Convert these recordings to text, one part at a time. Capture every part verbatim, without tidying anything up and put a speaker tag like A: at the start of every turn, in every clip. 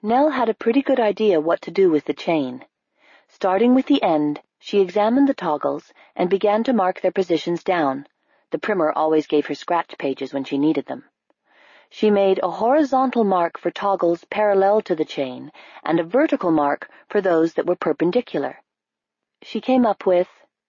A: Nell had a pretty good idea what to do with the chain. Starting with the end, she examined the toggles and began to mark their positions down. The primer always gave her scratch pages when she needed them. She made a horizontal mark for toggles parallel to the chain and a vertical mark for those that were perpendicular. She came up with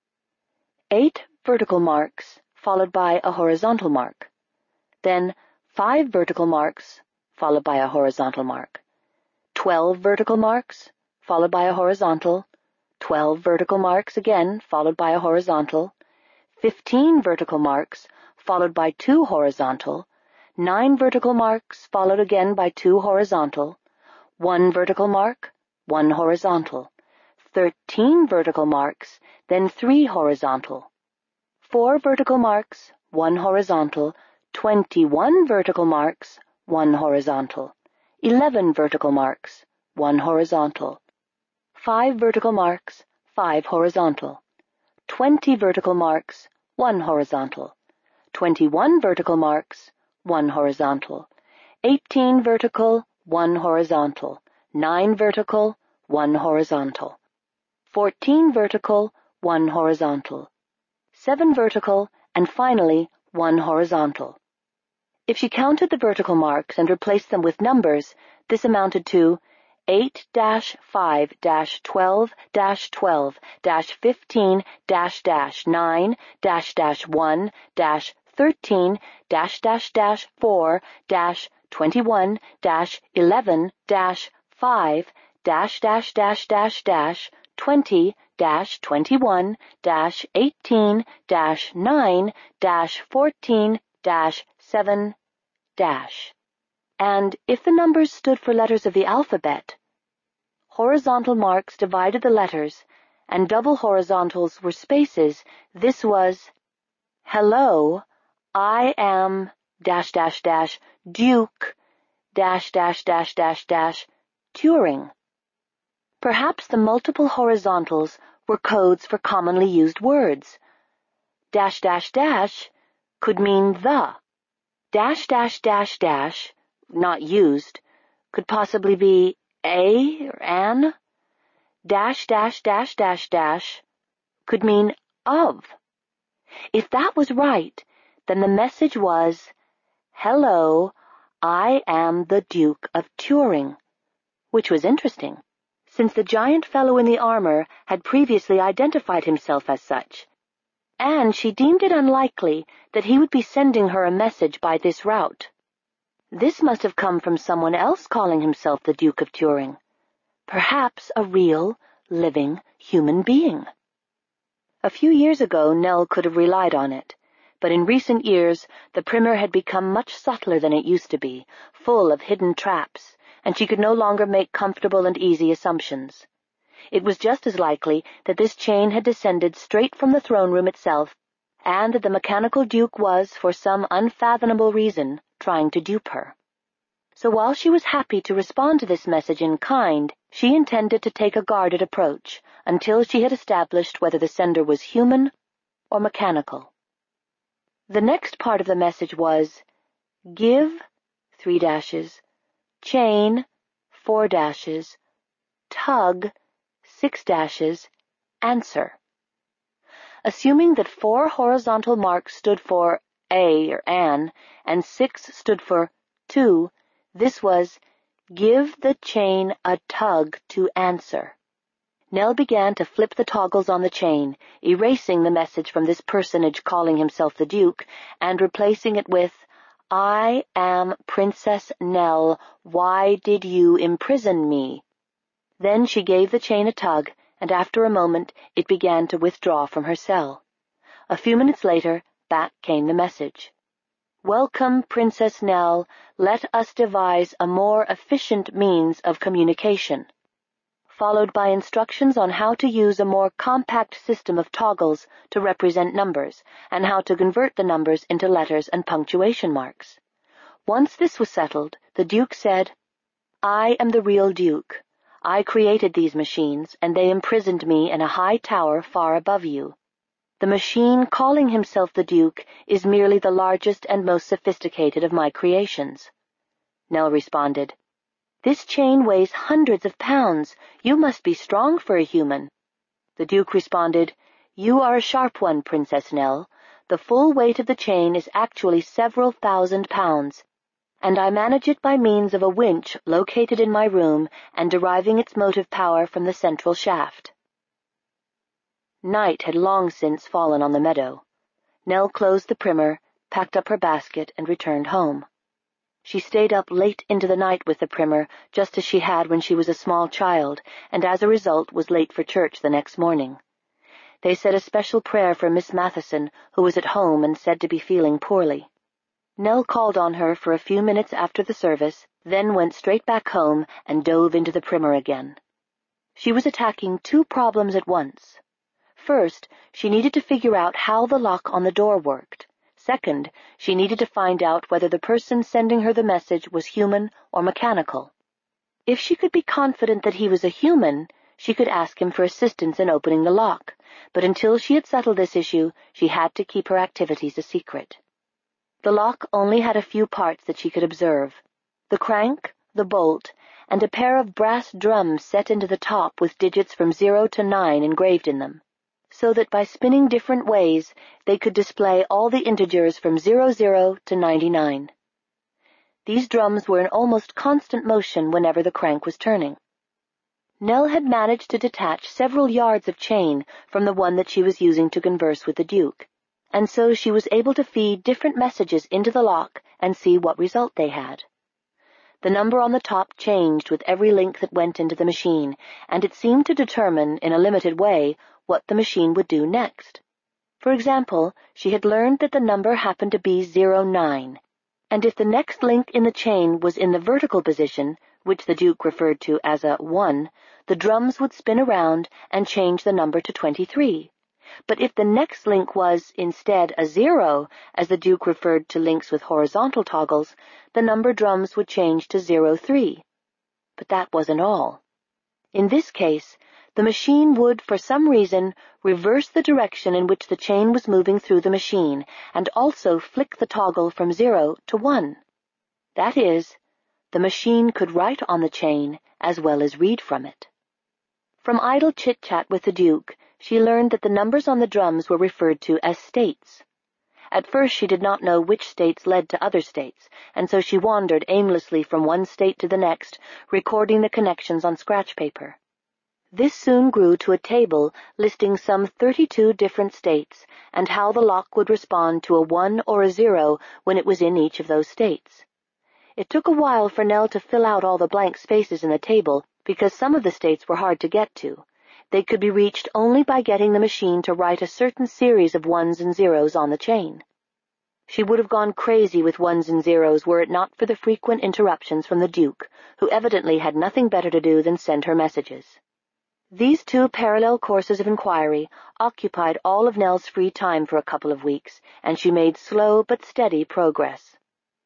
A: eight vertical marks followed by a horizontal mark, then five vertical marks followed by a horizontal mark, twelve vertical marks followed by a horizontal, twelve vertical marks again followed by a horizontal, fifteen vertical marks followed by two horizontal, nine vertical marks followed again by two horizontal, one vertical mark, one horizontal, thirteen vertical marks, then three horizontal, four vertical marks, one horizontal, twenty-one vertical marks, one horizontal, eleven vertical marks, one horizontal, five vertical marks, five horizontal, twenty vertical marks, one horizontal, twenty-one vertical marks, one horizontal, eighteen vertical, one horizontal, nine vertical, one horizontal, fourteen vertical, one horizontal, seven vertical, and finally one horizontal. If she counted the vertical marks and replaced them with numbers, this amounted to eight dash five dash twelve dash twelve dash fifteen dash dash nine dash dash one dash thirteen dash dash dash four dash twenty-one dash eleven dash five dash dash dash dash dash twenty dash twenty-one dash eighteen dash nine dash fourteen dash seven dash. And if the numbers stood for letters of the alphabet, horizontal marks divided the letters, and double horizontals were spaces, this was, hello, I am dash dash dash Duke dash dash dash dash dash Turing. Perhaps the multiple horizontals were codes for commonly used words. Dash dash dash could mean the. Dash dash dash dash, not used, could possibly be a or an. Dash dash dash dash dash could mean of. If that was right, then the message was, hello, I am the Duke of Turing, which was interesting, since the giant fellow in the armor had previously identified himself as such, and she deemed it unlikely that he would be sending her a message by this route. This must have come from someone else calling himself the Duke of Turing, perhaps a real, living human being. A few years ago, Nell could have relied on it, but in recent years the primer had become much subtler than it used to be, full of hidden traps, and she could no longer make comfortable and easy assumptions. It was just as likely that this chain had descended straight from the throne room itself, and that the mechanical duke was, for some unfathomable reason, trying to dupe her. So while she was happy to respond to this message in kind, she intended to take a guarded approach until she had established whether the sender was human or mechanical. The next part of the message was, give, three dashes, chain, four dashes, tug, six dashes, answer. Assuming that four horizontal marks stood for a or an, and six stood for to, this was, give the chain a tug to answer. Nell began to flip the toggles on the chain, erasing the message from this personage calling himself the Duke, and replacing it with, I am Princess Nell, why did you imprison me? Then she gave the chain a tug, and after a moment it began to withdraw from her cell. A few minutes later, back came the message. Welcome, Princess Nell. Let us devise a more efficient means of communication, followed by instructions on how to use a more compact system of toggles to represent numbers, and how to convert the numbers into letters and punctuation marks. Once this was settled, the Duke said, I am the real Duke. I created these machines, and they imprisoned me in a high tower far above you. The machine calling himself the Duke is merely the largest and most sophisticated of my creations. Nell responded, "This chain weighs hundreds of pounds. You must be strong for a human." The Duke responded, "You are a sharp one, Princess Nell. The full weight of the chain is actually several thousand pounds, and I manage it by means of a winch located in my room and deriving its motive power from the central shaft." Night had long since fallen on the meadow. Nell closed the primer, packed up her basket, and returned home. She stayed up late into the night with the primer, just as she had when she was a small child, and as a result was late for church the next morning. They said a special prayer for Miss Matheson, who was at home and said to be feeling poorly. Nell called on her for a few minutes after the service, then went straight back home and dove into the primer again. She was attacking two problems at once. First, she needed to figure out how the lock on the door worked. Second, she needed to find out whether the person sending her the message was human or mechanical. If she could be confident that he was a human, she could ask him for assistance in opening the lock, but until she had settled this issue, she had to keep her activities a secret. The lock only had a few parts that she could observe: the crank, the bolt, and a pair of brass drums set into the top with digits from zero to nine engraved in them, so that by spinning different ways they could display all the integers from zero zero to ninety-nine. These drums were in almost constant motion whenever the crank was turning. Nell had managed to detach several yards of chain from the one that she was using to converse with the Duke, and so she was able to feed different messages into the lock and see what result they had. The number on the top changed with every link that went into the machine, and it seemed to determine, in a limited way, what the machine would do next. For example, she had learned that the number happened to be zero nine, and if the next link in the chain was in the vertical position, which the Duke referred to as a one, the drums would spin around and change the number to twenty-three. But if the next link was, instead, a zero, as the Duke referred to links with horizontal toggles, the number drums would change to zero three. But that wasn't all. In this case, the machine would, for some reason, reverse the direction in which the chain was moving through the machine, and also flick the toggle from zero to one. That is, the machine could write on the chain as well as read from it. From idle chit-chat with the Duke, she learned that the numbers on the drums were referred to as states. At first she did not know which states led to other states, and so she wandered aimlessly from one state to the next, recording the connections on scratch paper. This soon grew to a table listing some thirty-two different states, and how the lock would respond to a one or a zero when it was in each of those states. It took a while for Nell to fill out all the blank spaces in the table, because some of the states were hard to get to. They could be reached only by getting the machine to write a certain series of ones and zeros on the chain. She would have gone crazy with ones and zeros were it not for the frequent interruptions from the Duke, who evidently had nothing better to do than send her messages. These two parallel courses of inquiry occupied all of Nell's free time for a couple of weeks, and she made slow but steady progress.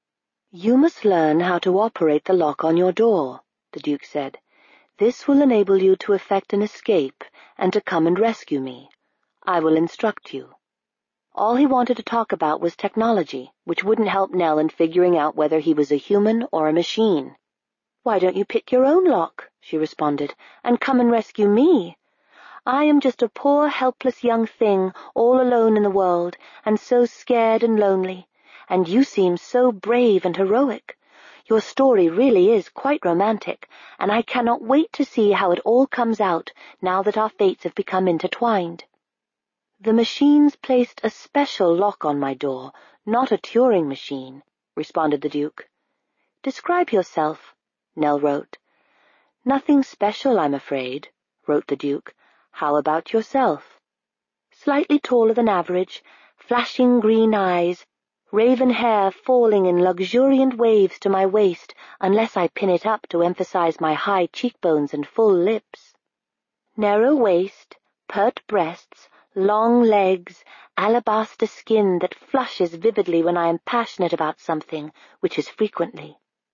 A: "You must learn how to operate the lock on your door," the Duke said. "This will enable you to effect an escape and to come and rescue me. I will instruct you." All he wanted to talk about was technology, which wouldn't help Nell in figuring out whether he was a human or a machine. "Why don't you pick your own lock," she responded, "and come and rescue me? I am just a poor, helpless young thing, all alone in the world, and so scared and lonely, and you seem so brave and heroic. Your story really is quite romantic, and I cannot wait to see how it all comes out now that our fates have become intertwined." "The machines placed a special lock on my door, not a Turing machine," responded the Duke. "Describe yourself," Nell wrote. "Nothing special, I'm afraid," wrote the Duke. "How about yourself?" "Slightly taller than average, flashing green eyes, raven hair falling in luxuriant waves to my waist unless I pin it up to emphasize my high cheekbones and full lips. Narrow waist, pert breasts, long legs, alabaster skin that flushes vividly when I am passionate about something, which is frequently.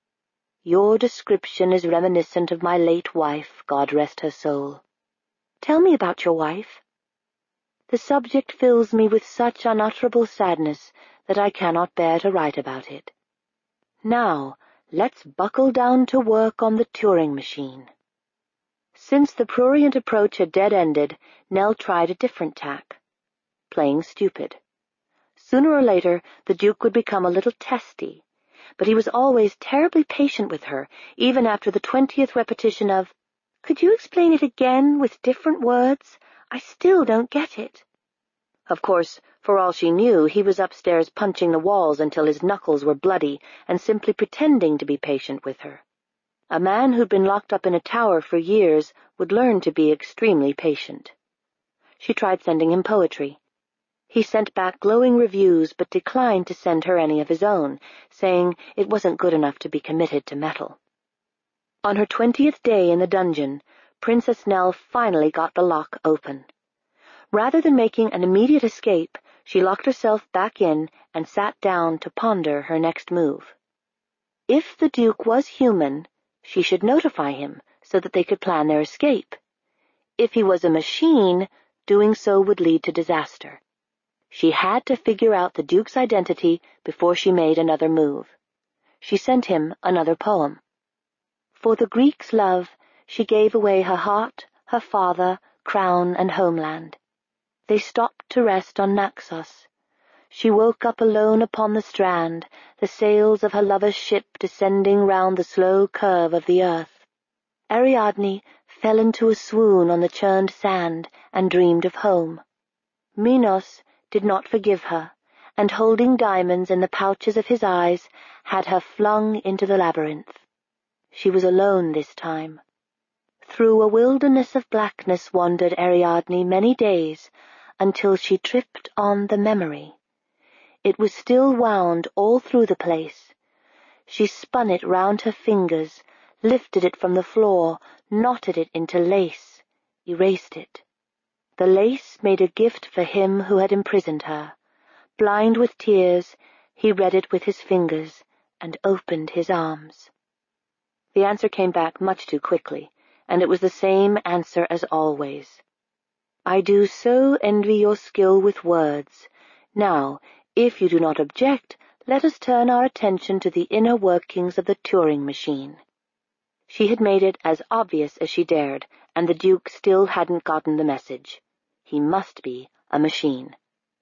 A: Your description is reminiscent of my late wife, God rest her soul. Tell me about your wife. The subject fills me with such unutterable sadness that I cannot bear to write about it. Now, Let's buckle down to work on the Turing machine. Since the prurient approach had dead-ended, Nell tried a different tack. Playing stupid. Sooner or later, the Duke would become a little testy, but he was always terribly patient with her, even after the twentieth repetition of, "Could you explain it again with different words? I still don't get it." Of course, for all she knew, he was upstairs punching the walls until his knuckles were bloody and simply pretending to be patient with her. A man who'd been locked up in a tower for years would learn to be extremely patient. She tried sending him poetry. He sent back glowing reviews but declined to send her any of his own, saying it wasn't good enough to be committed to metal. On her twentieth day in the dungeon, Princess Nell finally got the lock open. Rather than making an immediate escape, she locked herself back in and sat down to ponder her next move. If the Duke was human, she should notify him so that they could plan their escape. If he was a machine, doing so would lead to disaster. She had to figure out the Duke's identity before she made another move. She sent him another poem. For the Greeks' love, she gave away her heart, her father, crown, and homeland. They stopped to rest on Naxos. She woke up alone upon the strand, the sails of her lover's ship descending round the slow curve of the earth. Ariadne fell into a swoon on the churned sand and dreamed of home. Minos did not forgive her, and holding diamonds in the pouches of his eyes, had her flung into the labyrinth. She was alone this time. Through a wilderness of blackness wandered Ariadne many days, until she tripped on the memory. It was still wound all through the place. She spun it round her fingers, lifted it from the floor, knotted it into lace, erased it. The lace made a gift for him who had imprisoned her. Blind with tears, he read it with his fingers and opened his arms. The answer came back much too quickly, and it was the same answer as always. I do so envy your skill with words. Now, if you do not object, let us turn our attention to the inner workings of the Turing machine. She had made it as obvious as she dared, and the Duke still hadn't gotten the message. He must be a machine.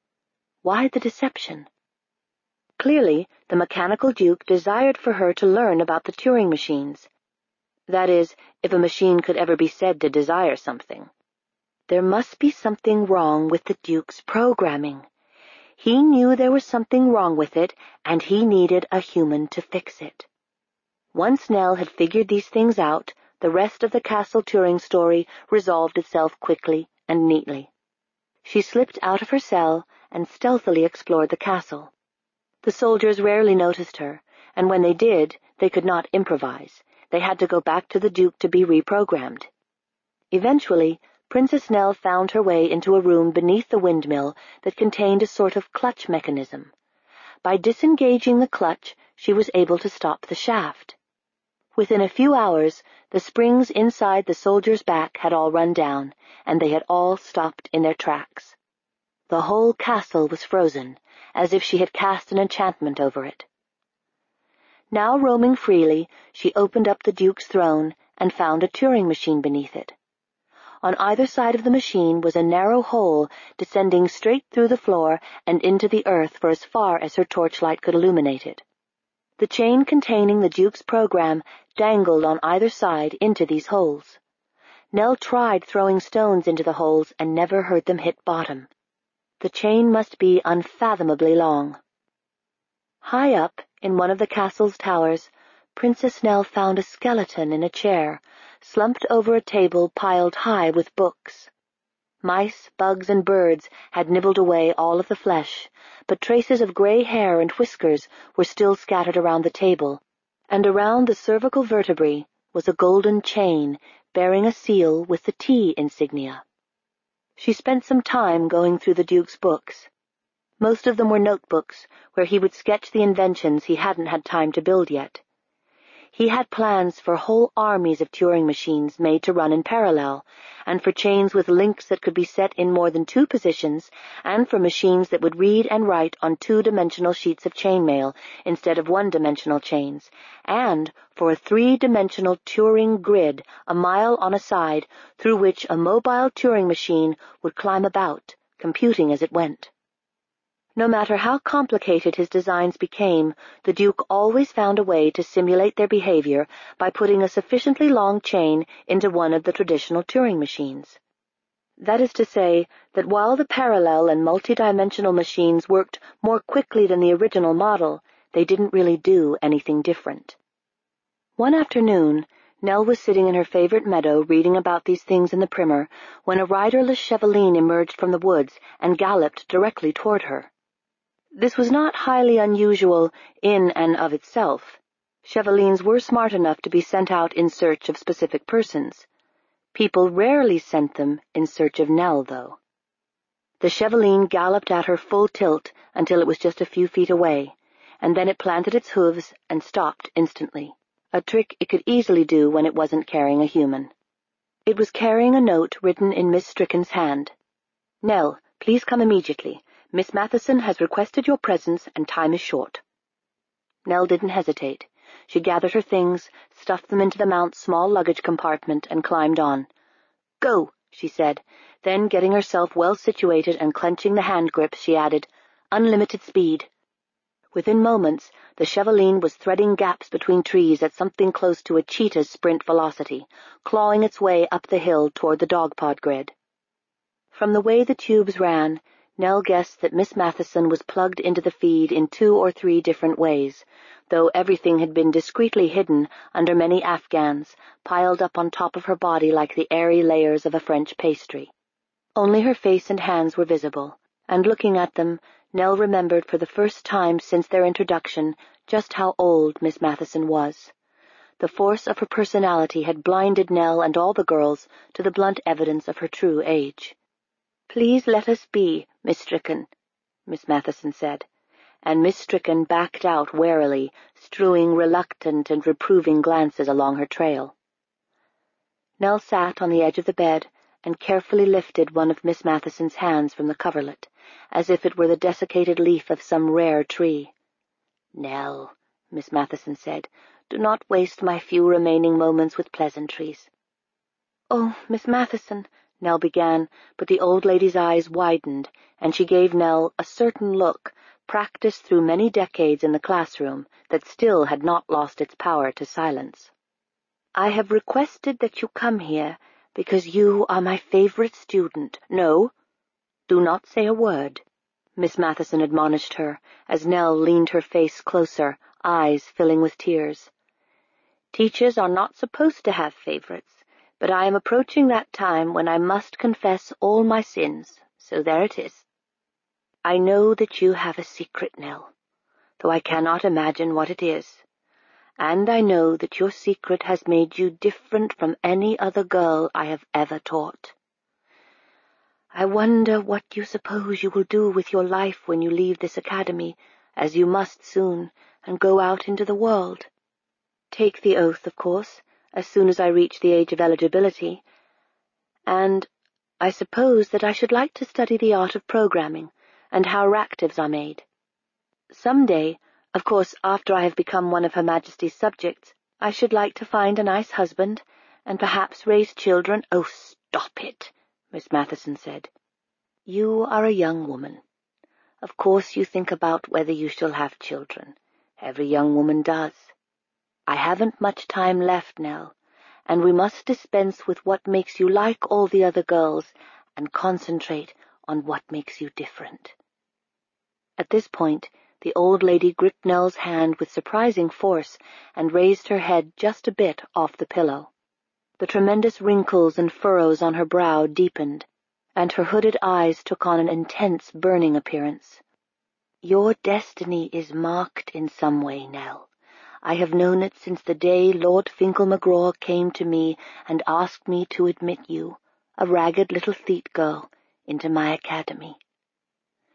A: Why the deception? Clearly, the mechanical Duke desired for her to learn about the Turing machines. That is, if a machine could ever be said to desire something. There must be something wrong with the Duke's programming. He knew there was something wrong with it, and he needed a human to fix it. Once Nell had figured these things out, the rest of the Castle Turing story resolved itself quickly and neatly. She slipped out of her cell and stealthily explored the castle. The soldiers rarely noticed her, and when they did, they could not improvise. They had to go back to the Duke to be reprogrammed. Eventually, Princess Nell found her way into a room beneath the windmill that contained a sort of clutch mechanism. By disengaging the clutch, she was able to stop the shaft. Within a few hours, the springs inside the soldier's back had all run down, and they had all stopped in their tracks. The whole castle was frozen, as if she had cast an enchantment over it. Now roaming freely, she opened up the Duke's throne and found a Turing machine beneath it. On either side of the machine was a narrow hole descending straight through the floor and into the earth for as far as her torchlight could illuminate it. The chain containing the Duke's program dangled on either side into these holes. Nell tried throwing stones into the holes and never heard them hit bottom. The chain must be unfathomably long. High up, in one of the castle's towers, Princess Nell found a skeleton in a chair, slumped over a table piled high with books. Mice, bugs, and birds had nibbled away all of the flesh, but traces of gray hair and whiskers were still scattered around the table, and around the cervical vertebrae was a golden chain bearing a seal with the T insignia. She spent some time going through the Duke's books. Most of them were notebooks where he would sketch the inventions he hadn't had time to build yet. He had plans for whole armies of Turing machines made to run in parallel, and for chains with links that could be set in more than two positions, and for machines that would read and write on two-dimensional sheets of chainmail instead of one-dimensional chains, and for a three-dimensional Turing grid a mile on a side through which a mobile Turing machine would climb about, computing as it went. No matter how complicated his designs became, the Duke always found a way to simulate their behavior by putting a sufficiently long chain into one of the traditional Turing machines. That is to say, that while the parallel and multidimensional machines worked more quickly than the original model, they didn't really do anything different. One afternoon, Nell was sitting in her favorite meadow reading about these things in the Primer when a riderless Chevaline emerged from the woods and galloped directly toward her. This was not highly unusual in and of itself. Chevalines were smart enough to be sent out in search of specific persons. People rarely sent them in search of Nell, though. The Chevaline galloped at her full tilt until it was just a few feet away, and then it planted its hooves and stopped instantly, a trick it could easily do when it wasn't carrying a human. It was carrying a note written in Miss Stricken's hand. "Nell, please come immediately. Miss Matheson has requested your presence, and time is short." Nell didn't hesitate. She gathered her things, stuffed them into the mount's small luggage compartment, and climbed on. "Go," she said. Then, getting herself well situated and clenching the hand grips, she added, "Unlimited speed." Within moments, the Chevaline was threading gaps between trees at something close to a cheetah's sprint velocity, clawing its way up the hill toward the dogpod grid. From the way the tubes ran, Nell guessed that Miss Matheson was plugged into the feed in two or three different ways, though everything had been discreetly hidden under many afghans, piled up on top of her body like the airy layers of a French pastry. Only her face and hands were visible, and looking at them, Nell remembered for the first time since their introduction just how old Miss Matheson was. The force of her personality had blinded Nell and all the girls to the blunt evidence of her true age. "Please let us be, Miss Stricken," Miss Matheson said, and Miss Stricken backed out warily, strewing reluctant and reproving glances along her trail. Nell sat on the edge of the bed and carefully lifted one of Miss Matheson's hands from the coverlet, as if it were the desiccated leaf of some rare tree. "Nell," Miss Matheson said, "do not waste my few remaining moments with pleasantries." "Oh, Miss Matheson," Nell began, but the old lady's eyes widened, and she gave Nell a certain look, practiced through many decades in the classroom, that still had not lost its power to silence. "I have requested that you come here because you are my favorite student." "No, do not say a word," Miss Matheson admonished her, as Nell leaned her face closer, eyes filling with tears. "Teachers are not supposed to have favorites, but I am approaching that time when I must confess all my sins, so there it is. I know that you have a secret, Nell, though I cannot imagine what it is, and I know that your secret has made you different from any other girl I have ever taught. I wonder what you suppose you will do with your life when you leave this academy, as you must soon, and go out into the world. Take the oath, of course, as soon as I reach the age of eligibility, and I suppose that I should like to study the art of programming and how ractives are made. Some day, of course after I have become one of Her Majesty's subjects, I should like to find a nice husband and perhaps raise children." "Oh, stop it," Miss Matheson said. "You are a young woman. Of course you think about whether you shall have children. Every young woman does. I haven't much time left, Nell, and we must dispense with what makes you like all the other girls and concentrate on what makes you different." At this point, the old lady gripped Nell's hand with surprising force and raised her head just a bit off the pillow. The tremendous wrinkles and furrows on her brow deepened, and her hooded eyes took on an intense, burning appearance. "Your destiny is marked in some way, Nell. I have known it since the day Lord Finkel-McGraw came to me and asked me to admit you, a ragged little Theet girl, into my academy.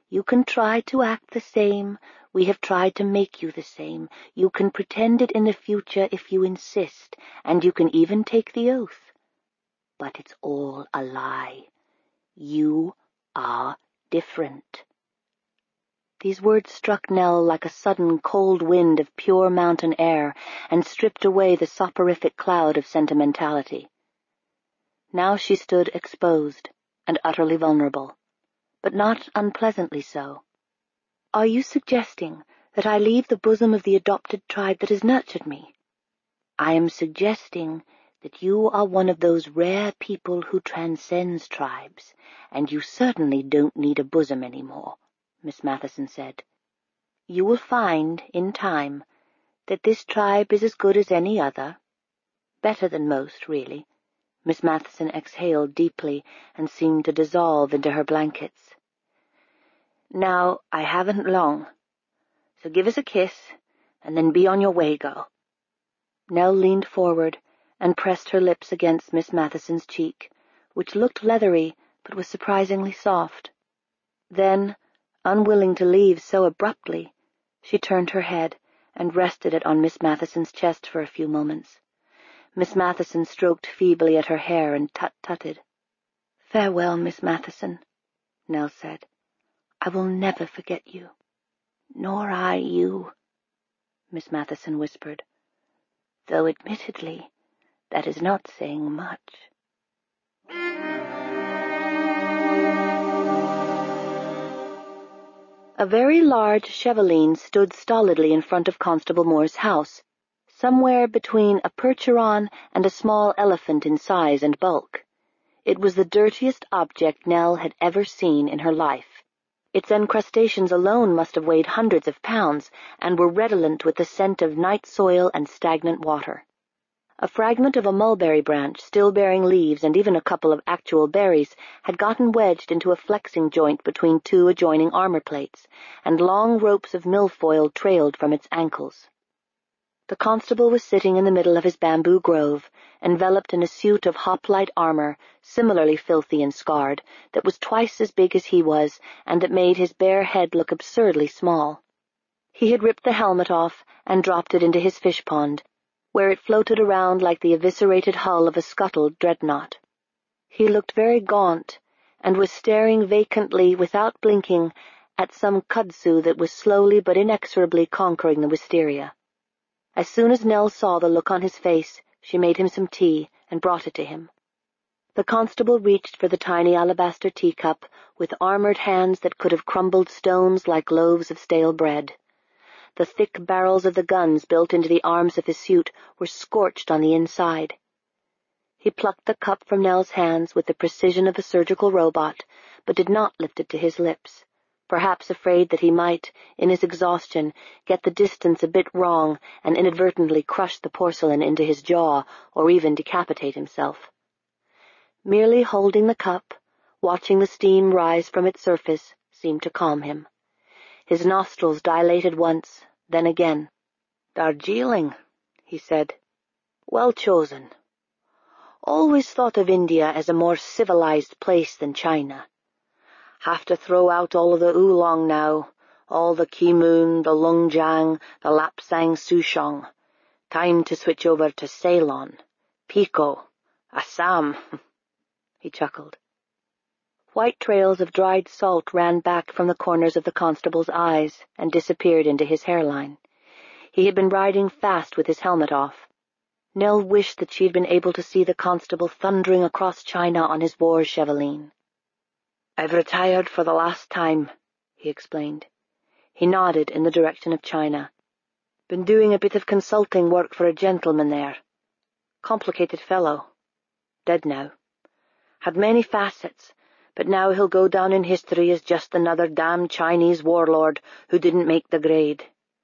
A: You can try to act the same. We have tried to make you the same. You can pretend it in the future if you insist, and you can even take the oath. But it's all a lie. You are different." These words struck Nell like a sudden cold wind of pure mountain air and stripped away the soporific cloud of sentimentality. Now she stood exposed and utterly vulnerable, but not unpleasantly so. "Are you suggesting that I leave the bosom of the adopted tribe that has nurtured me?" "I am suggesting that you are one of those rare people who transcends tribes, and you certainly don't need a bosom any more," Miss Matheson said. "You will find, in time, that this tribe is as good as any other. Better than most, really." Miss Matheson exhaled deeply and seemed to dissolve into her blankets. "Now, I haven't long, so give us a kiss, and then be on your way, girl." Nell leaned forward and pressed her lips against Miss Matheson's cheek, which looked leathery but was surprisingly soft. Then, unwilling to leave so abruptly, she turned her head and rested it on Miss Matheson's chest for a few moments. Miss Matheson stroked feebly at her hair and tut-tutted. "Farewell, Miss Matheson," Nell said. "I will never forget you." "Nor I you," Miss Matheson whispered, "though admittedly that is not saying much." A very large Chevaline stood stolidly in front of Constable Moore's house, somewhere between a Percheron and a small elephant in size and bulk. It was the dirtiest object Nell had ever seen in her life. Its encrustations alone must have weighed hundreds of pounds, and were redolent with the scent of night soil and stagnant water. A fragment of a mulberry branch, still bearing leaves and even a couple of actual berries, had gotten wedged into a flexing joint between two adjoining armor plates, and long ropes of milfoil trailed from its ankles. The constable was sitting in the middle of his bamboo grove, enveloped in a suit of hoplite armor, similarly filthy and scarred, that was twice as big as he was, and that made his bare head look absurdly small. He had ripped the helmet off and dropped it into his fish pond, where it floated around like the eviscerated hull of a scuttled dreadnought. He looked very gaunt, and was staring vacantly, without blinking, at some kudzu that was slowly but inexorably conquering the wisteria. As soon as Nell saw the look on his face, she made him some tea and brought it to him. The constable reached for the tiny alabaster teacup with armored hands that could have crumbled stones like loaves of stale bread. The thick barrels of the guns built into the arms of his suit were scorched on the inside. He plucked the cup from Nell's hands with the precision of a surgical robot, but did not lift it to his lips, perhaps afraid that he might, in his exhaustion, get the distance a bit wrong and inadvertently crush the porcelain into his jaw or even decapitate himself. Merely holding the cup, watching the steam rise from its surface, seemed to calm him. His nostrils dilated once, then again. "Darjeeling," he said. "Well chosen. Always thought of India as a more civilized place than China. Have to throw out all of the oolong now, all the Kemoon, the Lungjiang, the Lapsang Souchong. Time to switch over to Ceylon, Pico, Assam." He chuckled. White trails of dried salt ran back from the corners of the constable's eyes and disappeared into his hairline. He had been riding fast with his helmet off. Nell wished that she had been able to see the constable thundering across China on his war chevaline. "I've retired for the last time," he explained. He nodded in the direction of China. "Been doing a bit of consulting work for a gentleman there. Complicated fellow. Dead now. Had many facets, but now he'll go down in history as just another damn Chinese warlord who didn't make the grade."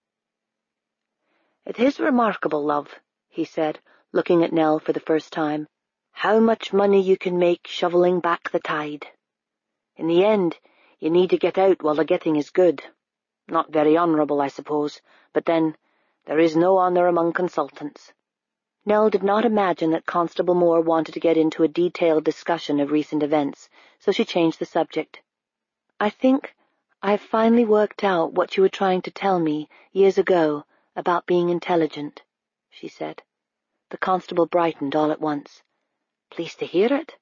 A: "It is remarkable, love," he said, looking at Nell for the first time, "how much money you can make shoveling back the tide. In the end, you need to get out while the getting is good. Not very honourable, I suppose, but then, there is no honour among consultants." Nell did not imagine that Constable Moore wanted to get into a detailed discussion of recent events, so she changed the subject. "I think "I've finally worked out what you were trying to tell me years ago about being intelligent," she said. The constable brightened all at once. "Pleased to hear it."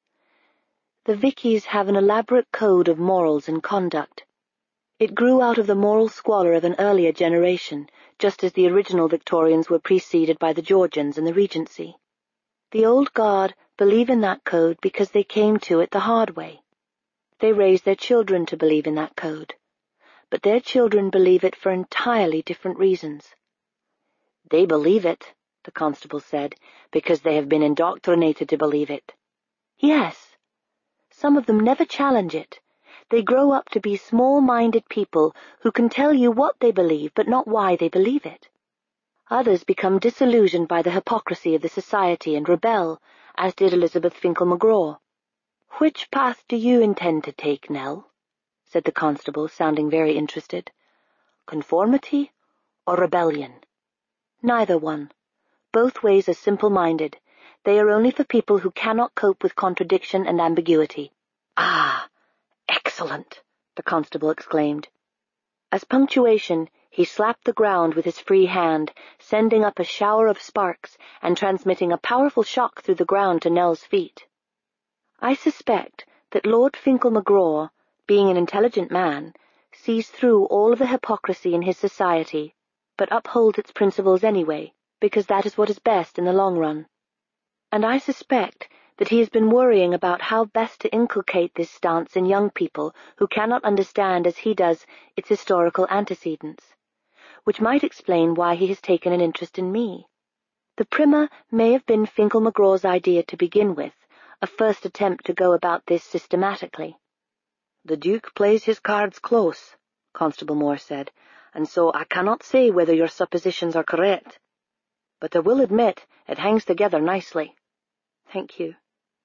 A: "The Vickies have an elaborate code of morals and conduct. It grew out of the moral squalor of an earlier generation, just as the original Victorians were preceded by the Georgians and the Regency. The old guard believe in that code because they came to it the hard way. They raise their children to believe in that code. But their children believe it for entirely different reasons." "They believe it," the constable said, "because they have been indoctrinated to believe it." "Yes. Some of them never challenge it. They grow up to be small-minded people who can tell you what they believe but not why they believe it. Others become disillusioned by the hypocrisy of the society and rebel, as did Elizabeth Finkel-McGraw. "Which path do you intend to take, Nell?" said the constable, sounding very interested. "Conformity or rebellion?" "Neither one. Both ways are simple-minded. They are only for people who cannot cope with contradiction and ambiguity." "Ah, excellent!" the constable exclaimed. As punctuation, he slapped the ground with his free hand, sending up a shower of sparks and transmitting a powerful shock through the ground to Nell's feet. "I suspect that Lord Finkel-McGraw, being an intelligent man, sees through all of the hypocrisy in his society, but upholds its principles anyway, because that is what is best in the long run. And I suspect that he has been worrying about how best to inculcate this stance in young people who cannot understand as he does its historical antecedents, which might explain why he has taken an interest in me. The primer may have been Finkel-McGraw's idea to begin with, a first attempt to go about this systematically." "The Duke plays his cards close," Constable Moore said, "and so I cannot say whether your suppositions are correct. But I will admit it hangs together nicely." "Thank you."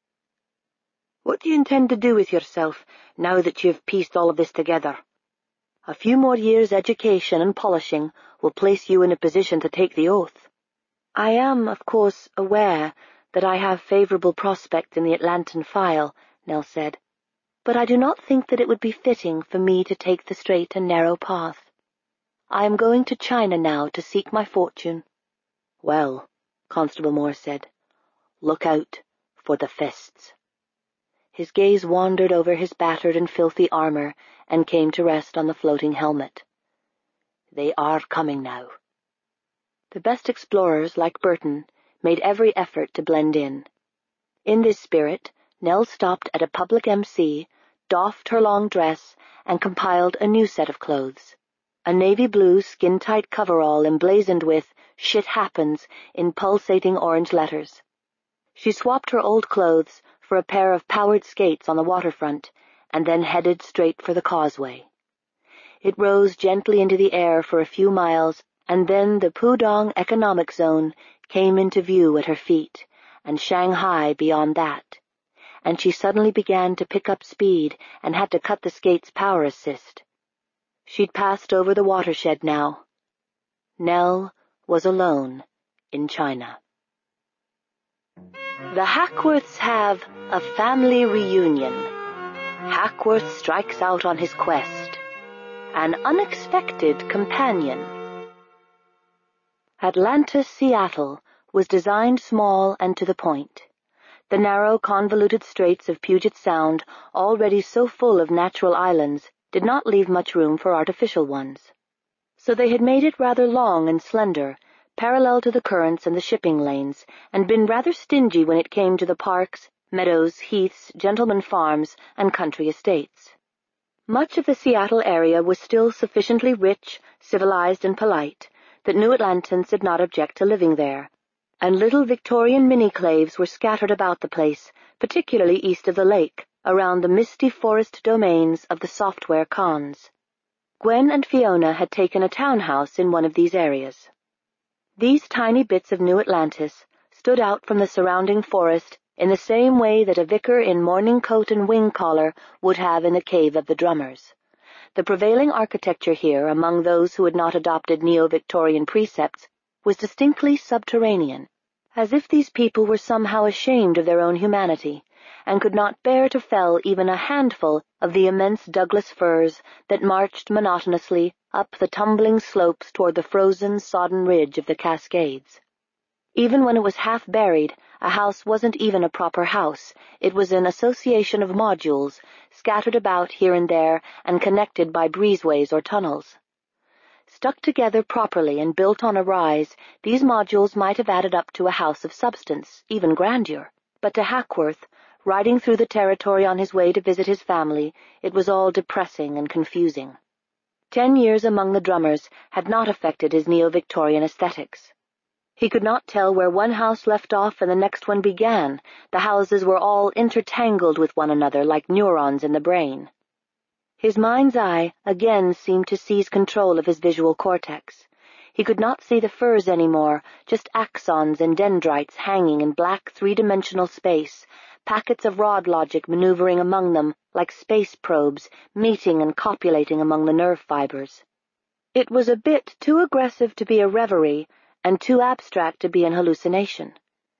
A: "What do you intend to do with yourself now that you have pieced all of this together? A few more years' education and polishing will place you in a position to take the oath." "I am, of course, aware that I have favorable prospects in the Atlantan file," Nell said, "but I do not think that it would be fitting for me to take the straight and narrow path. I am going to China now to seek my fortune." "Well," Constable Moore said, "look out for the fists." His gaze wandered over his battered and filthy armor and came to rest on the floating helmet. "They are coming now." The best explorers, like Burton, made every effort to blend in. In this spirit, Nell stopped at a public M C, doffed her long dress, and compiled a new set of clothes. A navy blue skin-tight coverall emblazoned with "Shit Happens" in pulsating orange letters. She swapped her old clothes for a pair of powered skates on the waterfront, and then headed straight for the causeway. It rose gently into the air for a few miles, and then the Pudong Economic Zone came into view at her feet, and Shanghai beyond that, and she suddenly began to pick up speed and had to cut the skate's power assist. She'd passed over the watershed now. Nell was alone in China. The Hackworths have a family reunion. Hackworth strikes out on his quest. An unexpected companion. Atlantis, Seattle, was designed small and to the point. The narrow, convoluted straits of Puget Sound, already so full of natural islands, did not leave much room for artificial ones. So they had made it rather long and slender, parallel to the currents and the shipping lanes, and been rather stingy when it came to the parks, meadows, heaths, gentlemen farms, and country estates. Much of the Seattle area was still sufficiently rich, civilized, and polite that New Atlantans did not object to living there, and little Victorian mini-claves were scattered about the place, particularly east of the lake, around the misty forest domains of the software cons. Gwen and Fiona had taken a townhouse in one of these areas. These tiny bits of New Atlantis stood out from the surrounding forest in the same way that a vicar in morning coat and wing collar would have in the Cave of the Drummers. The prevailing architecture here, among those who had not adopted neo-Victorian precepts, was distinctly subterranean, as if these people were somehow ashamed of their own humanity, and could not bear to fell even a handful of the immense Douglas firs that marched monotonously up the tumbling slopes toward the frozen, sodden ridge of the Cascades. Even when it was half buried, a house wasn't even a proper house. It was an association of modules, scattered about here and there and connected by breezeways or tunnels. Stuck together properly and built on a rise, these modules might have added up to a house of substance, even grandeur. But to Hackworth, riding through the territory on his way to visit his family, it was all depressing and confusing. Ten years among the drummers had not affected his neo-Victorian aesthetics. He could not tell where one house left off and the next one began. The houses were all intertangled with one another like neurons in the brain. His mind's eye again seemed to seize control of his visual cortex. He could not see the firs anymore, just axons and dendrites hanging in black three-dimensional space, packets of rod logic maneuvering among them like space probes, meeting and copulating among the nerve fibers. It was a bit too aggressive to be a reverie, and too abstract to be an hallucination.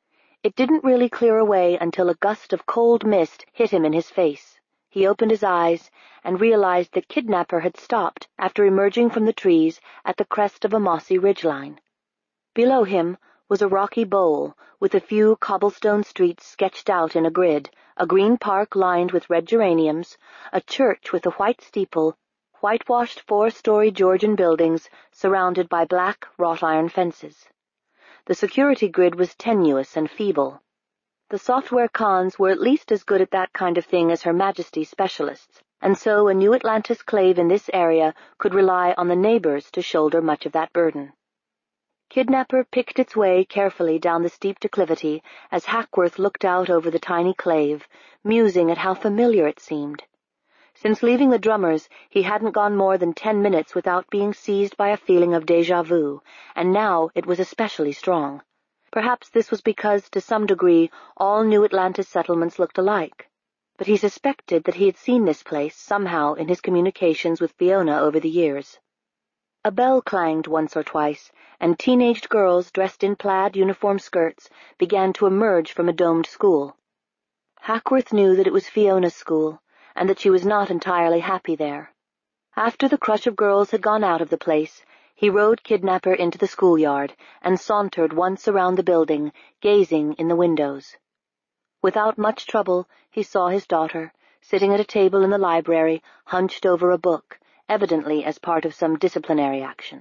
A: It didn't really clear away until a gust of cold mist hit him in his face. He opened his eyes and realized that Kidnapper had stopped after emerging from the trees at the crest of a mossy ridgeline. Below him was a rocky bowl with a few cobblestone streets sketched out in a grid, a green park lined with red geraniums, a church with a white steeple, whitewashed four-story Georgian buildings surrounded by black wrought-iron fences. The security grid was tenuous and feeble. The software cons were at least as good at that kind of thing as Her Majesty's specialists, and so a New Atlantis clave in this area could rely on the neighbors to shoulder much of that burden. Kidnapper picked its way carefully down the steep declivity as Hackworth looked out over the tiny clave, musing at how familiar it seemed. Since leaving the drummers, he hadn't gone more than ten minutes without being seized by a feeling of déjà vu, and now it was especially strong. Perhaps this was because, to some degree, all New Atlantis settlements looked alike. But he suspected that he had seen this place somehow in his communications with Fiona over the years. A bell clanged once or twice, and teenaged girls dressed in plaid uniform skirts began to emerge from a domed school. Hackworth knew that it was Fiona's school, and that she was not entirely happy there. After the crush of girls had gone out of the place, he rode Kidnapper into the schoolyard and sauntered once around the building, gazing in the windows. Without much trouble, he saw his daughter, sitting at a table in the library, hunched over a book, evidently as part of some disciplinary action.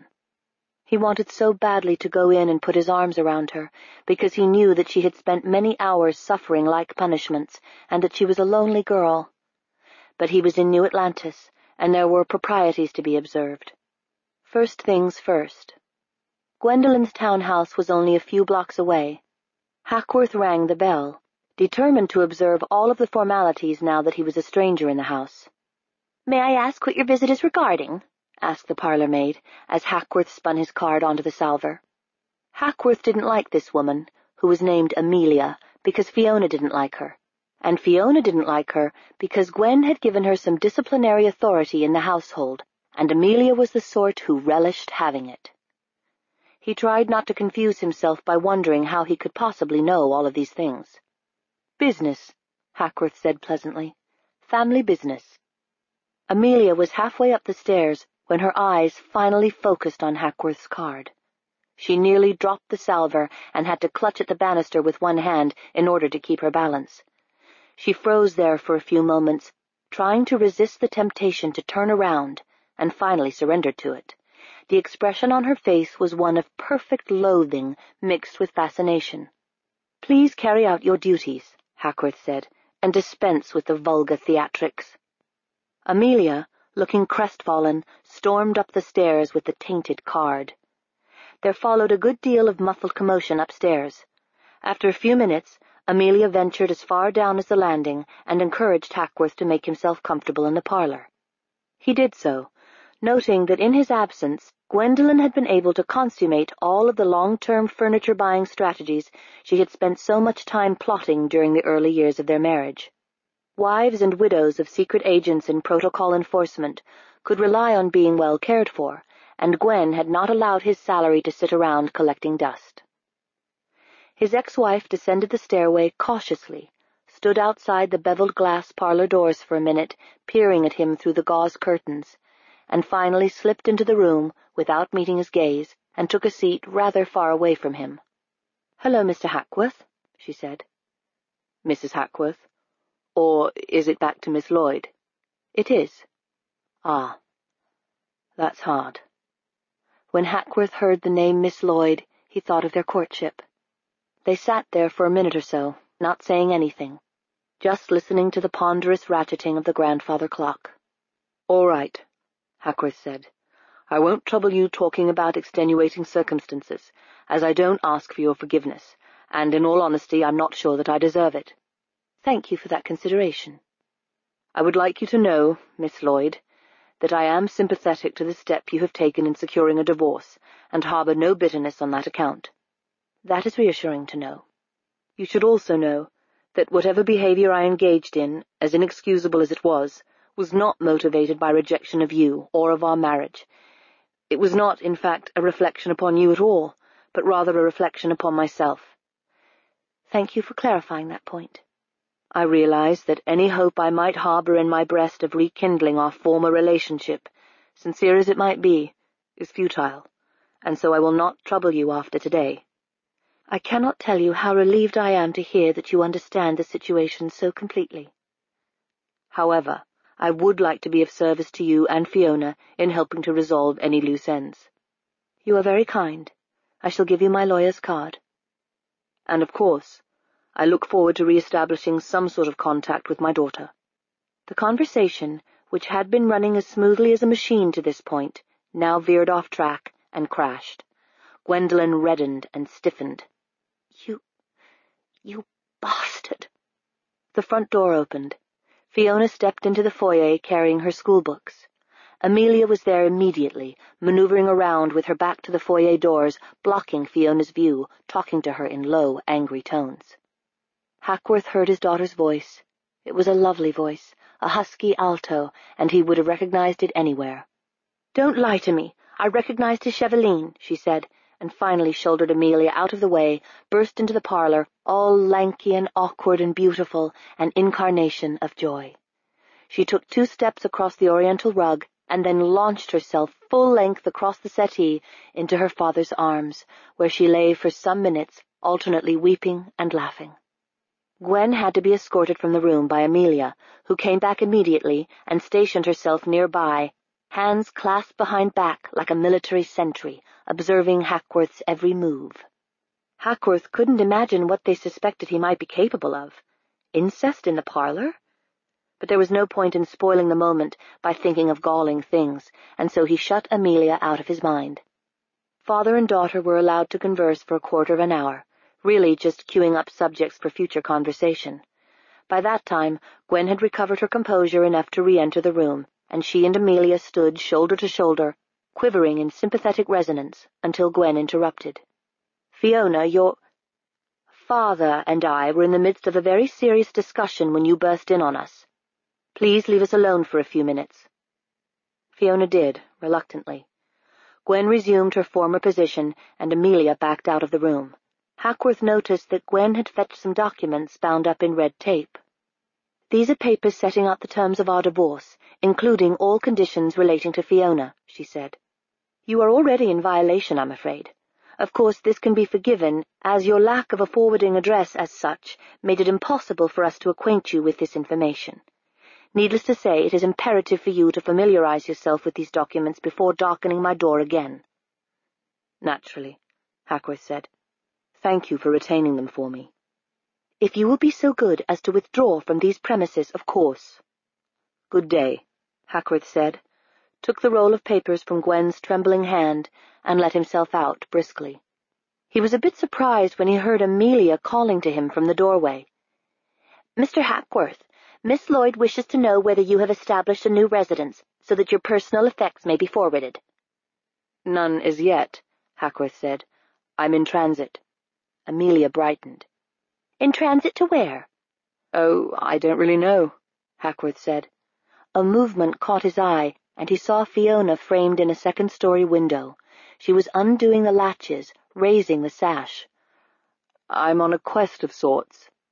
A: He wanted so badly to go in and put his arms around her, because he knew that she had spent many hours suffering like punishments, and that she was a lonely girl. But he was in New Atlantis, and there were proprieties to be observed. First things first. Gwendolyn's townhouse was only a few blocks away. Hackworth rang the bell, determined to observe all of the formalities now that he was a stranger in the house. "May I ask what your visit is regarding?" asked the parlour-maid, as Hackworth spun his card onto the salver. Hackworth didn't like this woman, who was named Amelia, because Fiona didn't like her, and Fiona didn't like her because Gwen had given her some disciplinary authority in the household, and Amelia was the sort who relished having it. He tried not to confuse himself by wondering how he could possibly know all of these things. "Business," Hackworth said pleasantly. "Family business." Amelia was halfway up the stairs when her eyes finally focused on Hackworth's card. She nearly dropped the salver and had to clutch at the banister with one hand in order to keep her balance. She froze there for a few moments, trying to resist the temptation to turn around, and finally surrendered to it. The expression on her face was one of perfect loathing mixed with fascination. "Please carry out your duties," Hackworth said, "and dispense with the vulgar theatrics." Amelia, looking crestfallen, stormed up the stairs with the tainted card. There followed a good deal of muffled commotion upstairs. After a few minutes, Amelia ventured as far down as the landing and encouraged Hackworth to make himself comfortable in the parlour. He did so, noting that in his absence Gwendolyn had been able to consummate all of the long-term furniture-buying strategies she had spent so much time plotting during the early years of their marriage. Wives and widows of secret agents in protocol enforcement could rely on being well cared for, and Gwen had not allowed his salary to sit around collecting dust. His ex-wife descended the stairway cautiously, stood outside the beveled glass parlor doors for a minute, peering at him through the gauze curtains, and finally slipped into the room without meeting his gaze and took a seat rather far away from him. "Hello, Mister Hackworth," she said. "Missus Hackworth? Or is it back to Miss Lloyd?" "It is." "Ah, that's hard." When Hackworth heard the name Miss Lloyd, he thought of their courtship. They sat there for a minute or so, not saying anything, just listening to the ponderous ratcheting of the grandfather clock. "All right," Hackworth said. "I won't trouble you talking about extenuating circumstances, as I don't ask for your forgiveness, and in all honesty I'm not sure that I deserve it." "Thank you for that consideration." "I would like you to know, Miss Lloyd, that I am sympathetic to the step you have taken in securing a divorce, and harbor no bitterness on that account." "That is reassuring to know." "You should also know that whatever behavior I engaged in, as inexcusable as it was, was not motivated by rejection of you or of our marriage. It was not, in fact, a reflection upon you at all, but rather a reflection upon myself." "Thank you for clarifying that point." "I realize that any hope I might harbor in my breast of rekindling our former relationship, sincere as it might be, is futile, and so I will not trouble you after today." "I cannot tell you how relieved I am to hear that you understand the situation so completely." "However, I would like to be of service to you and Fiona in helping to resolve any loose ends." "You are very kind. I shall give you my lawyer's card." "And of course, I look forward to re-establishing some sort of contact with my daughter." The conversation, which had been running as smoothly as a machine to this point, now veered off track and crashed. Gwendolen reddened and stiffened. You... you bastard!" The front door opened. Fiona stepped into the foyer carrying her schoolbooks. Amelia was there immediately, maneuvering around with her back to the foyer doors, blocking Fiona's view, talking to her in low, angry tones. Hackworth heard his daughter's voice. It was a lovely voice, a husky alto, and he would have recognized it anywhere. "Don't lie to me. I recognized his Cheveline," she said, and finally shouldered Amelia out of the way, burst into the parlor, all lanky and awkward and beautiful, an incarnation of joy. She took two steps across the oriental rug, and then launched herself full length across the settee into her father's arms, where she lay for some minutes, alternately weeping and laughing. Gwen had to be escorted from the room by Amelia, who came back immediately and stationed herself nearby, hands clasped behind back like a military sentry, observing Hackworth's every move. Hackworth couldn't imagine what they suspected he might be capable of. Incest in the parlor? But there was no point in spoiling the moment by thinking of galling things, and so he shut Amelia out of his mind. Father and daughter were allowed to converse for a quarter of an hour, really just queuing up subjects for future conversation. By that time, Gwen had recovered her composure enough to re-enter the room, and she and Amelia stood shoulder to shoulder, quivering in sympathetic resonance, until Gwen interrupted. "Fiona, your father and I were in the midst of a very serious discussion when you burst in on us. Please leave us alone for a few minutes." Fiona did, reluctantly. Gwen resumed her former position, and Amelia backed out of the room. Hackworth noticed that Gwen had fetched some documents bound up in red tape. "These are papers setting out the terms of our divorce, including all conditions relating to Fiona," she said. "You are already in violation, I'm afraid. Of course, this can be forgiven, as your lack of a forwarding address as such made it impossible for us to acquaint you with this information. Needless to say, it is imperative for you to familiarize yourself with these documents before darkening my door again." "Naturally," Hackworth said. "Thank you for retaining them for me." "If you will be so good as to withdraw from these premises, of course." "Good day," Hackworth said, took the roll of papers from Gwen's trembling hand, and let himself out briskly. He was a bit surprised when he heard Amelia calling to him from the doorway. "Mister Hackworth, Miss Lloyd wishes to know whether you have established a new residence, so that your personal effects may be forwarded." "None as yet," Hackworth said. "I'm in transit." Amelia brightened. "In transit to where?" "Oh, I don't really know," Hackworth said. A movement caught his eye, and he saw Fiona framed in a second-story window. She was undoing the latches, raising the sash. "I'm on a quest of sorts."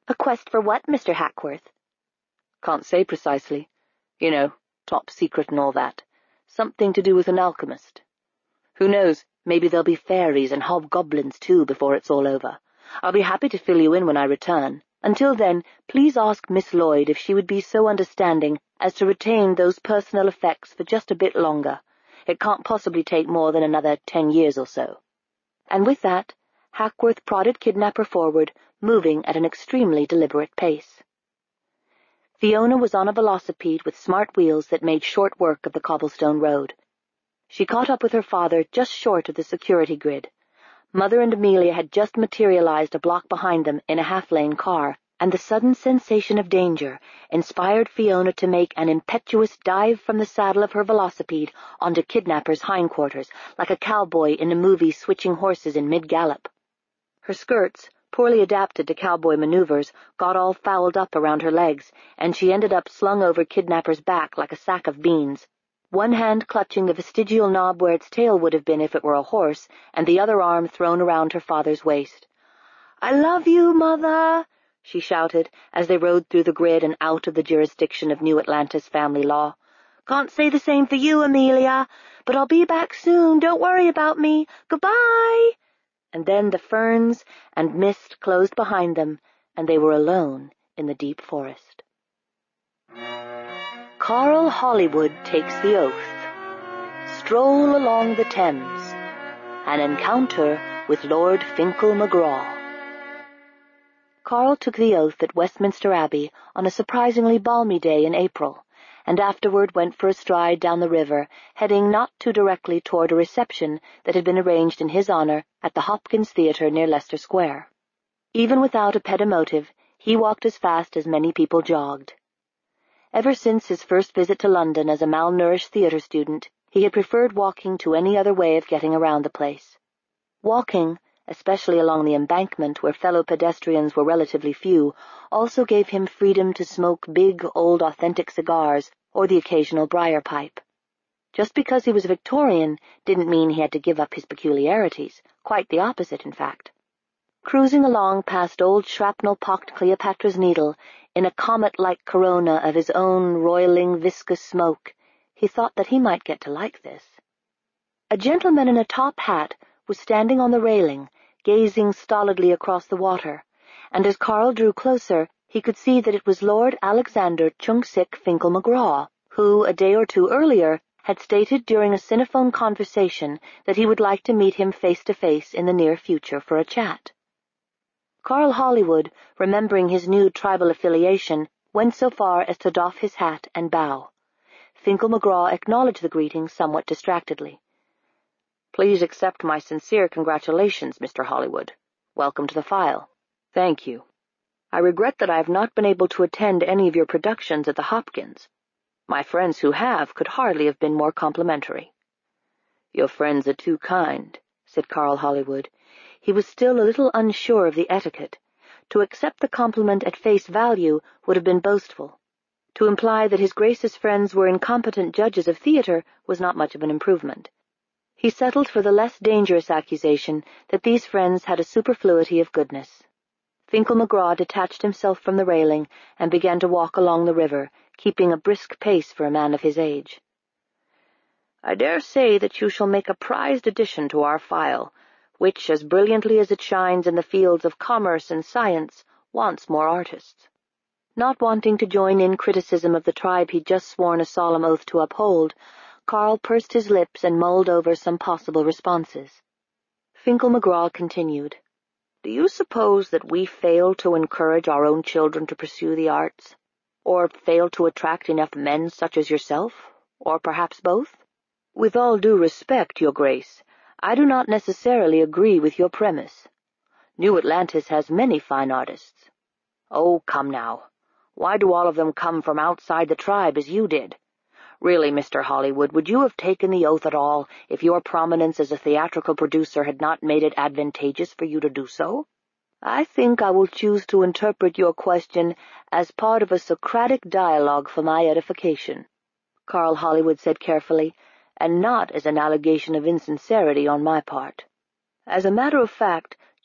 A: A quest for what, Mister Hackworth?
B: Can't say precisely. You know, top secret and all that. Something to do with an alchemist. Who knows, maybe there'll be fairies and hobgoblins too before it's all over. I'll be happy to fill you in when I return. Until then, please ask Miss Lloyd if she would be so understanding as to retain those personal effects for just a bit longer. It can't possibly take more than another ten years or so. And with that, Hackworth prodded Kidnapper forward, moving at an extremely deliberate pace. Fiona was on a velocipede with smart wheels that made short work of the cobblestone road. She caught up with her father just short of the security grid. Mother and Amelia had just materialized a block behind them in a half-lane car, and the sudden sensation of danger inspired Fiona to make an impetuous dive from the saddle of her velocipede onto Kidnapper's hindquarters, like a cowboy in a movie switching horses in mid-gallop. Her skirts, poorly adapted to cowboy maneuvers, got all fouled up around her legs, and she ended up slung over Kidnapper's back like a sack of beans, one hand clutching the vestigial knob where its tail would have been if it were a horse, and the other arm thrown around her father's waist. "I love you, Mother!" she shouted, as they rode through the grid and out of the jurisdiction of New Atlantis family law. "Can't say the same for you, Amelia, but I'll be back soon. Don't worry about me. Goodbye!" And then the ferns and mist closed behind them, and they were alone in the deep forest. Carl Hollywood takes the oath. Stroll along the Thames. An encounter with Lord Finkel McGraw. Carl took the oath at Westminster Abbey on a surprisingly balmy day in April, and afterward went for a stride down the river, heading not too directly toward a reception that had been arranged in his honor at the Hopkins Theatre near Leicester Square. Even without a pedomotive, he walked as fast as many people jogged. Ever since his first visit to London as a malnourished theatre student, he had preferred walking to any other way of getting around the place. Walking, especially along the embankment where fellow pedestrians were relatively few, also gave him freedom to smoke big, old, authentic cigars or the occasional briar pipe. Just because he was Victorian didn't mean he had to give up his peculiarities, quite the opposite, in fact. Cruising along past old shrapnel-pocked Cleopatra's Needle, in a comet-like corona of his own roiling, viscous smoke, he thought that he might get to like this. A gentleman in a top hat was standing on the railing, gazing stolidly across the water, and as Carl drew closer, he could see that it was Lord Alexander Chungsik Finkel McGraw, who, a day or two earlier, had stated during a cinephone conversation that he would like to meet him face-to-face in the near future for a chat. Carl Hollywood, remembering his new tribal affiliation, went so far as to doff his hat and bow. Finkel McGraw acknowledged the greeting somewhat distractedly. "Please accept my sincere congratulations, Mister Hollywood. Welcome to the file." "Thank you. I regret that I have not been able to attend any of your productions at the Hopkins. My friends who have could hardly have been more complimentary." "Your friends are too kind," said Carl Hollywood. He was still a little unsure of the etiquette. To accept the compliment at face value would have been boastful. To imply that his Grace's friends were incompetent judges of theatre was not much of an improvement. He settled for the less dangerous accusation that these friends had a superfluity of goodness. Finkel McGraw detached himself from the railing and began to walk along the river, keeping a brisk pace for a man of his age. "I dare say that you shall make a prized addition to our file, which, as brilliantly as it shines in the fields of commerce and science, wants more artists." Not wanting to join in criticism of the tribe he'd just sworn a solemn oath to uphold, Carl pursed his lips and mulled over some possible responses. Finkel McGraw continued, "Do you suppose that we fail to encourage our own children to pursue the arts? Or fail to attract enough men such as yourself? Or perhaps both? With all due respect, Your Grace, I do not necessarily agree with your premise. New Atlantis has many fine artists." "Oh, come now. Why do all of them come from outside the tribe as you did? Really, Mister Hollywood, would you have taken the oath at all if your prominence as a theatrical producer had not made it advantageous for you to do so?" "I think I will choose to interpret your question as part of a Socratic dialogue for my edification," Carl Hollywood said carefully, "and not as an allegation of insincerity on my part. As a matter of fact,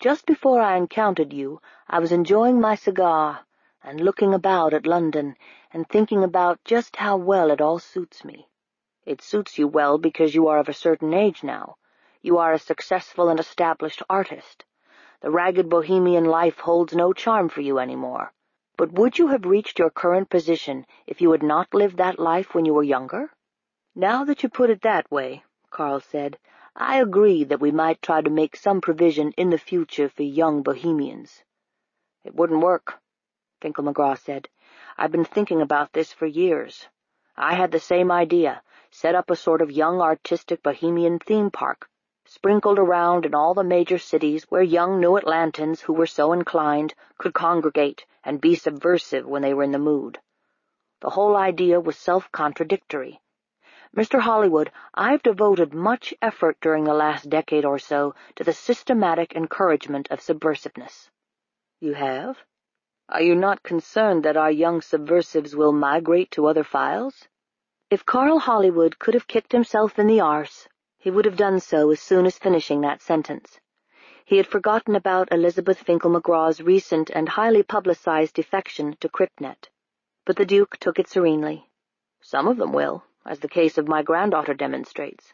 B: Just before I encountered you, I was enjoying my cigar and looking about at London and thinking about just how well it all suits me. It suits you well because you are of a certain age now. You are a successful and established artist. The ragged bohemian life holds no charm for you anymore. But would you have reached your current position if you had not lived that life when you were younger? Now that you put it that way, Carl said, I agree that we might try to make some provision in the future for young bohemians. It wouldn't work, Finkel McGraw said. I've been thinking about this for years. I had the same idea, set up a sort of young artistic bohemian theme park, sprinkled around in all the major cities where young New Atlantans who were so inclined could congregate and be subversive when they were in the mood. The whole idea was self-contradictory. Mister Hollywood, I've devoted much effort during the last decade or so to the systematic encouragement of subversiveness. You have? Are you not concerned that our young subversives will migrate to other files? If Carl Hollywood could have kicked himself in the arse, he would have done so as soon as finishing that sentence. He had forgotten about Elizabeth Finkel McGraw's recent and highly publicized defection to Cryptnet. But the Duke took it serenely. Some of them will, as the case of my granddaughter demonstrates.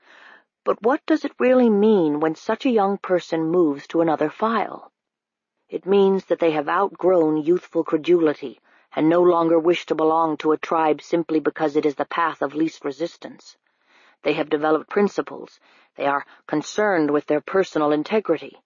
B: But what does it really mean when such a young person moves to another file? It means that they have outgrown youthful credulity and no longer wish to belong to a tribe simply because it is the path of least resistance. They have developed principles. They are concerned with their personal integrity.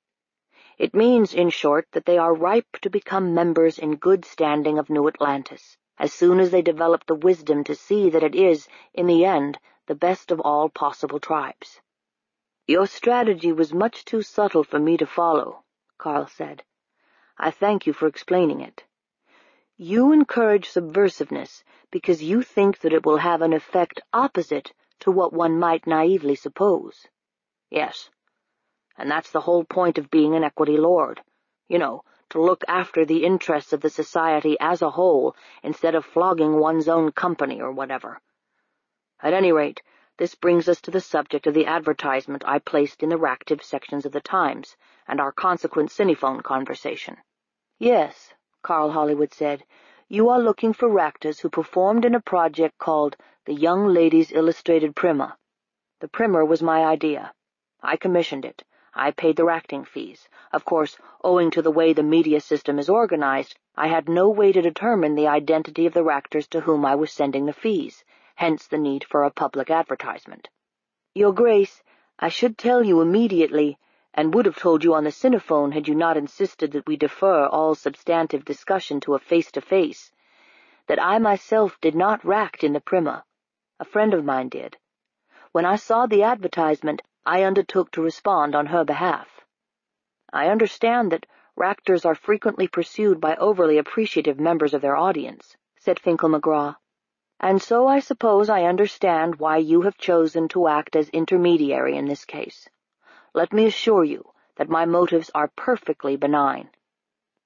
B: It means, in short, that they are ripe to become members in good standing of New Atlantis, as soon as they develop the wisdom to see that it is, in the end, the best of all possible tribes. Your strategy was much too subtle for me to follow, Carl said. I thank you for explaining it. You encourage subversiveness because you think that it will have an effect opposite to what one might naively suppose. Yes, and that's the whole point of being an equity lord. You know, to look after the interests of the society as a whole instead of flogging one's own company or whatever. At any rate, this brings us to the subject of the advertisement I placed in the reactive sections of the Times and our consequent Cinephone conversation. Yes, Carl Hollywood said, you are looking for actors who performed in a project called the Young Ladies Illustrated Primer. The primer was my idea. I commissioned it. I paid their acting fees. Of course, owing to the way the media system is organized, I had no way to determine the identity of the actors to whom I was sending the fees, hence the need for a public advertisement. Your Grace, I should tell you immediately, and would have told you on the Cinephone had you not insisted that we defer all substantive discussion to a face-to-face, that I myself did not act in the primer. A friend of mine did. When I saw the advertisement, I undertook to respond on her behalf. I understand that actors are frequently pursued by overly appreciative members of their audience, said Finkel McGraw, and so I suppose I understand why you have chosen to act as intermediary in this case. Let me assure you that my motives are perfectly benign.